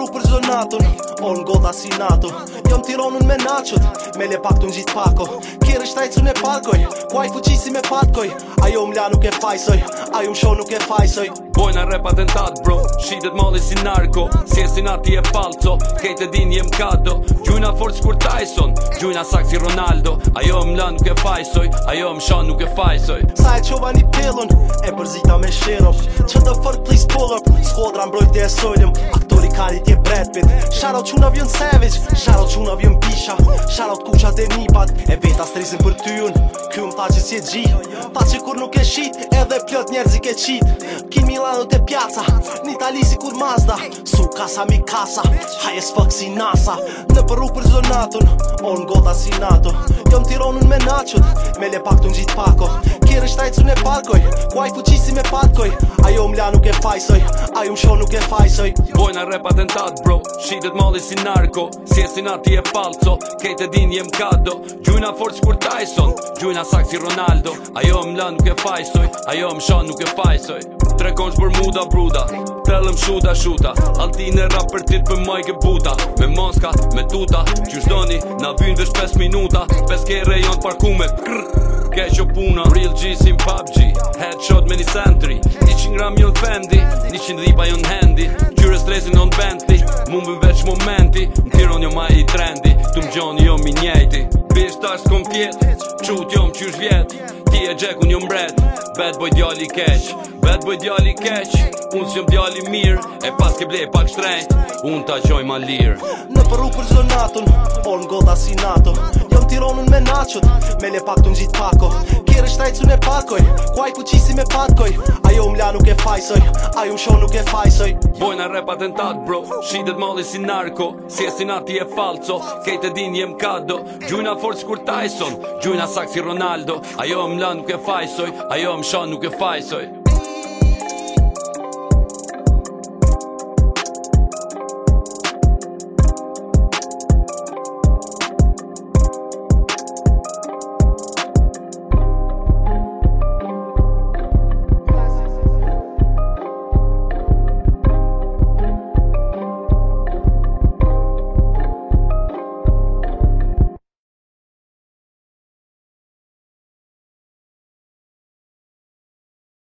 rrugë për zonatun, on goda si nato. Jom Tiranën me nachot, me le pak të ngjit pako. Kjerë shtajcun e parkoj, kuaj fuqisi me patkoj. Ajo m'la nuk e fajsoj, ajo m'sho nuk e fajsoj. Bojna rap atentat bro, shitet mali si narko. Sjesin ati e falco, kejt e din jem kado. Gjujna forc kur Tyson, gjujna sak si Ronaldo. Ajo m'la nuk e fajsoj, ajo m'shan nuk e fajsoj. Sa e qova një pillun, e përzita me shirop. Që the fuck please pull up, skodra mbrojt e sojlëm. Aktori karit je Brad Pitt. Shoutout quna vjën Savage, shoutout quna vjën Bisha. Shoutout kuqat e nipat, e veta strizin për tyun. Kjo m'tha që si e gjit, ta që kur nuk e shit, edhe plot njerëz i ke qit. Kin Milano te pjaca, n'Itali si kur Mazda. Su casa mi casa, high as fuck si NASA. Në për rrugë për zonatun, on goda si NATO. Jom Tiranën me nachot, me le pak të ngjit pako. Kjerë shtajcun e parkoj, kuaj fuqisi me patkoj. Ajo m'la nuk e fajsoj, ajo m'sho nuk e fajsoj. Bojna rap atentat bro, shitet mali si narko. Sjesin ati e falco, kejt e din jem kado. Gjujna forc kur Tyson, gjujna sak si Ronaldo. Ajo m'la nuk e fajsoj, ajo m'shan nuk e fajsoj. Tre konç për muda bruda, tellëm shuta Altine rap për tit për majke buta. Me moska, me tuta, qysh doni, na vyn vesh 5 minuta. 5 kere jon t'parkume, keqo puna. Real G si PUBG, headshot me një sentry. 100 gram jon Fendi, 100 dhipa jon handy. Qyre stresin on Bentley, mumbin veç momenti. Në Tiran jo ma i trendi, tu m'gjoni jo mi njejti. Bish tash s'kom pjet, qut jom qysh vjet. Ti e gjek unë jom mbret, bad boy djali keq. Bad boy djali keq, unë s'jom djali mirë. E pas ke ble pak shtrejt, unë ta qoj ma lirë. Në për rrugë për zonatun, on goda si NATO. Jom Tiranën me nachot, me le pak të ngjit pako. Kjerë shtajcun e parkoj, kuaj fuqisi me patkoj. Ajo m'la nuk e fajsoj, ajo m'sho nuk e fajsoj. Bojna rap atentat bro, shitet mali si narko. Sjesin ati e falco, kejt e din jem kado. Gjujna forc kur Tyson, gjujna sak si Ronaldo. Ajo m'la nuk e fajsoj, ajo m'shan nuk e fajsoj.